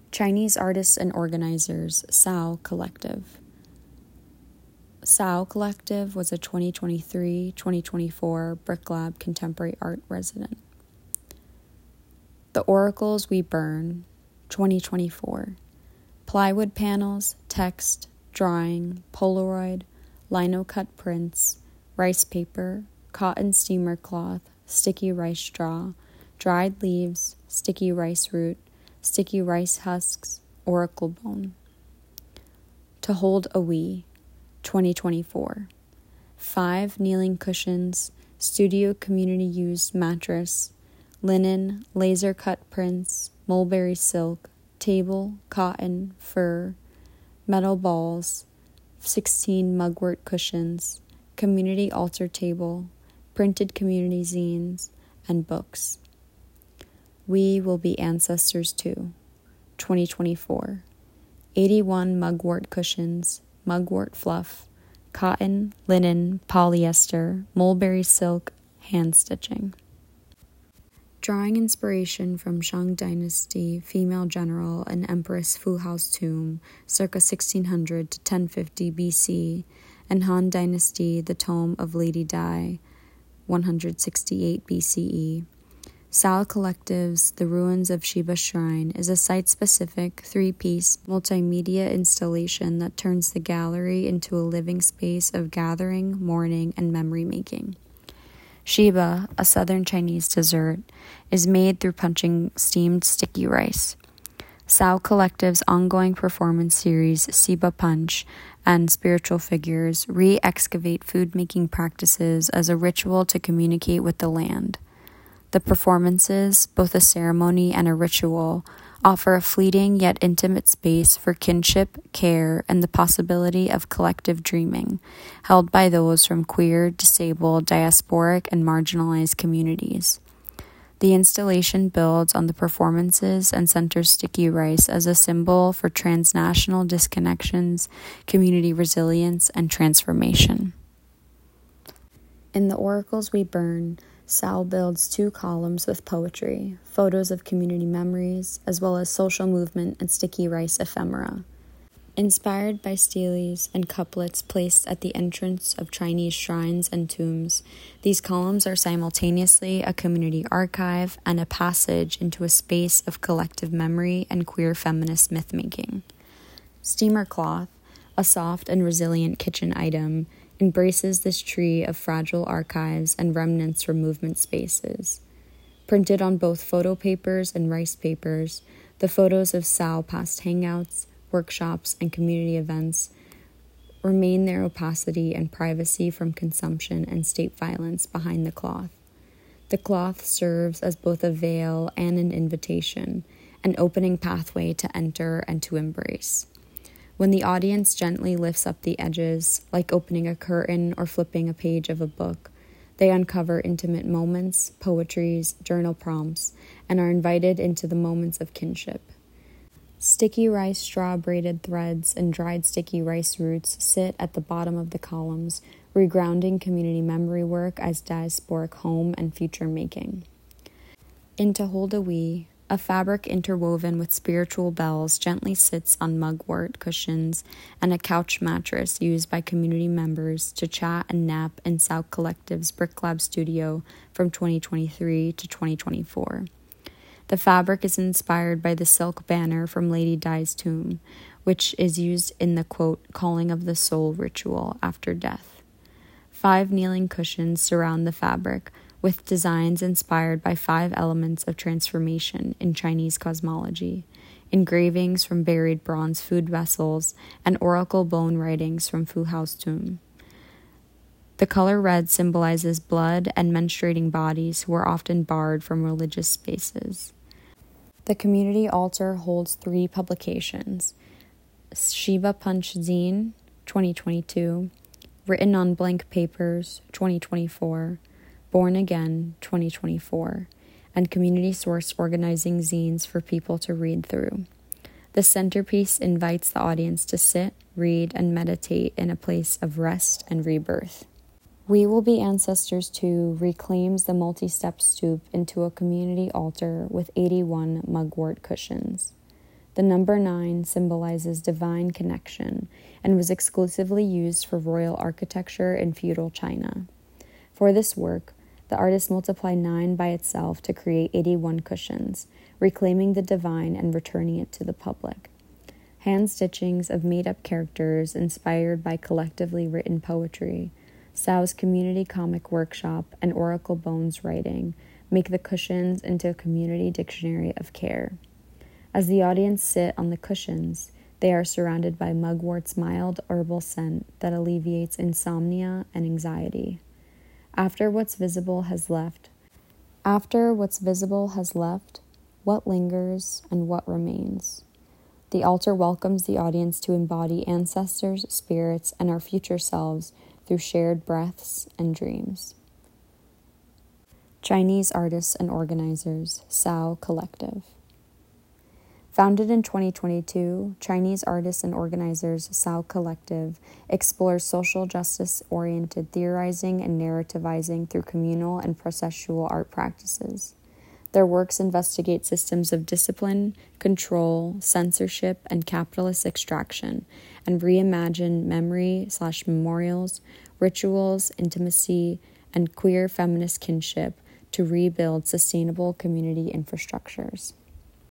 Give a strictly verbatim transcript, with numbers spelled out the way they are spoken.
Chinese artists and organizers, S A O Collective. S A O Collective was a twenty twenty-three twenty twenty-four Brick Lab Contemporary Art resident. The Oracles We Burn, twenty twenty-four. Plywood panels, text, drawing, Polaroid, lino-cut prints, rice paper, cotton steamer cloth, sticky rice straw, dried leaves, sticky rice root, sticky rice husks, oracle bone. To Hold a We, twenty twenty-four. Five kneeling cushions, studio community used mattress, linen, laser cut prints, mulberry silk, table, cotton, fur, metal balls, sixteen mugwort cushions, community altar table, printed community zines, and books. We Will Be Ancestors Too, twenty twenty-four. eighty-one mugwort cushions, mugwort fluff, cotton, linen, polyester, mulberry silk, hand stitching. Drawing inspiration from Shang Dynasty female general and Empress Fu Hao's tomb, circa sixteen hundred to ten fifty B C, and Han Dynasty, the tomb of Lady Dai, one sixty-eight B C E. S A O Collective's The Ruins of Shiba Shrine is a site-specific, three-piece, multimedia installation that turns the gallery into a living space of gathering, mourning, and memory-making. Shiba, a southern Chinese dessert, is made through punching steamed sticky rice. S A O Collective's ongoing performance series, Siba Punch, and spiritual figures re-excavate food-making practices as a ritual to communicate with the land. The performances, both a ceremony and a ritual, offer a fleeting yet intimate space for kinship, care, and the possibility of collective dreaming, held by those from queer, disabled, diasporic, and marginalized communities. The installation builds on the performances and centers sticky rice as a symbol for transnational disconnections, community resilience, and transformation. In The Oracles We Burn, S A O builds two columns with poetry, photos of community memories, as well as social movement and sticky rice ephemera. Inspired by steles and couplets placed at the entrance of Chinese shrines and tombs, these columns are simultaneously a community archive and a passage into a space of collective memory and queer feminist myth-making. Steamer cloth, a soft and resilient kitchen item, embraces this tree of fragile archives and remnants from movement spaces. Printed on both photo papers and rice papers, the photos of S A O past hangouts, workshops, and community events remain their opacity and privacy from consumption and state violence behind the cloth. The cloth serves as both a veil and an invitation, an opening pathway to enter and to embrace. When the audience gently lifts up the edges, like opening a curtain or flipping a page of a book, they uncover intimate moments, poetries, journal prompts, and are invited into the moments of kinship. Sticky rice straw braided threads and dried sticky rice roots sit at the bottom of the columns, regrounding community memory work as diasporic home and future making. In To Hold a We, a fabric interwoven with spiritual bells gently sits on mugwort cushions and a couch mattress used by community members to chat and nap in S A O Collective's Brick Lab studio from twenty twenty-three to twenty twenty-four. The fabric is inspired by the silk banner from Lady Dai's tomb, which is used in the, quote, calling of the soul ritual after death. Five kneeling cushions surround the fabric, with designs inspired by five elements of transformation in Chinese cosmology, engravings from buried bronze food vessels, and oracle bone writings from Fu Hao's tomb. The color red symbolizes blood and menstruating bodies who are often barred from religious spaces. The community altar holds three publications: Shiba Punch Zine, twenty twenty-two, Written on Blank Papers, twenty twenty-four, Born Again, twenty twenty-four, and community source organizing zines for people to read through. The centerpiece invites the audience to sit, read, and meditate in a place of rest and rebirth. We Will Be Ancestors Too reclaims the multi-step stoop into a community altar with eighty-one mugwort cushions. The number nine symbolizes divine connection and was exclusively used for royal architecture in feudal China. For this work, the artist multiplied nine by itself to create eighty-one cushions, reclaiming the divine and returning it to the public. Hand stitchings of made-up characters inspired by collectively written poetry, Sao's community comic workshop, and Oracle Bones writing make the cushions into a community dictionary of care. As the audience sit on the cushions, they are surrounded by mugwort's mild herbal scent that alleviates insomnia and anxiety. After what's visible has left, after what's visible has left, what lingers and what remains? The altar welcomes the audience to embody ancestors, spirits, and our future selves through shared breaths and dreams. Chinese artists and organizers, Sao Collective. Founded in twenty twenty-two, Chinese artists and organizers Sao Collective explores social justice-oriented theorizing and narrativizing through communal and processual art practices. Their works investigate systems of discipline, control, censorship, and capitalist extraction, and reimagine memory slash memorials, rituals, intimacy, and queer feminist kinship to rebuild sustainable community infrastructures.